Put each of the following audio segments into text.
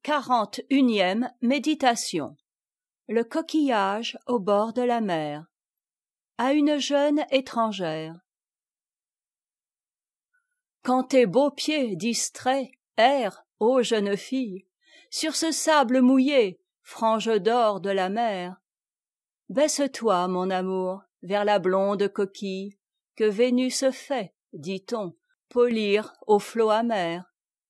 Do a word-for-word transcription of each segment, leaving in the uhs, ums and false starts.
quarante-unième Méditation. Le coquillage au bord de la mer. À une jeune étrangère. Quand tes beaux pieds distraits errent, ô jeune fille, sur ce sable mouillé, frange d'or de la mer, baisse-toi, mon amour, vers la blonde coquille que Vénus fait, dit-on, polir aux flots amers.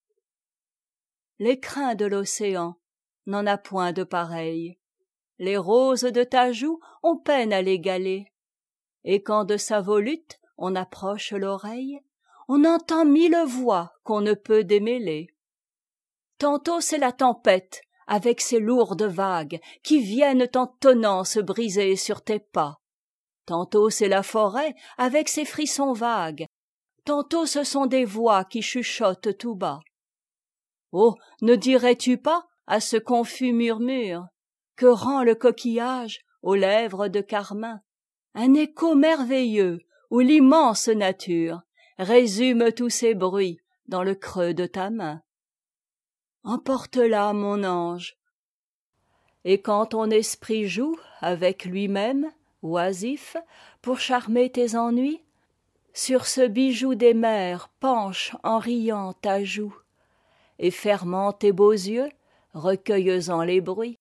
L'écrin de l'océan n'en a point de pareil. Les roses de ta joue ont peine à l'égaler. Et quand de sa volute on approche l'oreille, on entend mille voix qu'on ne peut démêler. Tantôt c'est la tempête avec ses lourdes vagues qui viennent en tonnant se briser sur tes pas. Tantôt c'est la forêt avec ses frissons vagues. Tantôt ce sont des voix qui chuchotent tout bas. Oh, ne dirais-tu pas à ce confus murmure que rend le coquillage aux lèvres de carmin un écho merveilleux où l'immense nature résume tous ses bruits dans le creux de ta main? Emporte-la, mon ange, et quand ton esprit joue avec lui-même, oisif, pour charmer tes ennuis, sur ce bijou des mers penche en riant ta joue, et fermant tes beaux yeux, recueilles-en les bruits.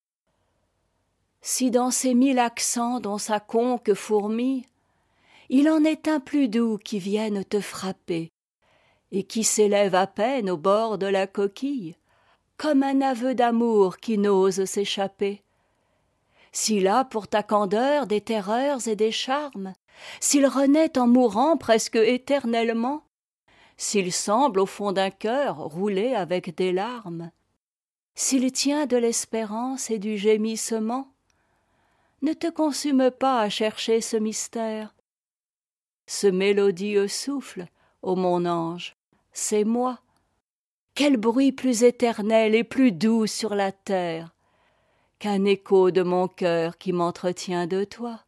Si dans ces mille accents dont sa conque fourmille, il en est un plus doux qui vienne te frapper, et qui s'élève à peine au bord de la coquille, comme un aveu d'amour qui n'ose s'échapper. S'il a pour ta candeur des terreurs et des charmes, s'il renaît en mourant presque éternellement, s'il semble au fond d'un cœur rouler avec des larmes, s'il tient de l'espérance et du gémissement, ne te consume pas à chercher ce mystère. Ce mélodieux souffle, ô mon ange, c'est moi. Quel bruit plus éternel et plus doux sur la terre qu'un écho de mon cœur qui m'entretient de toi.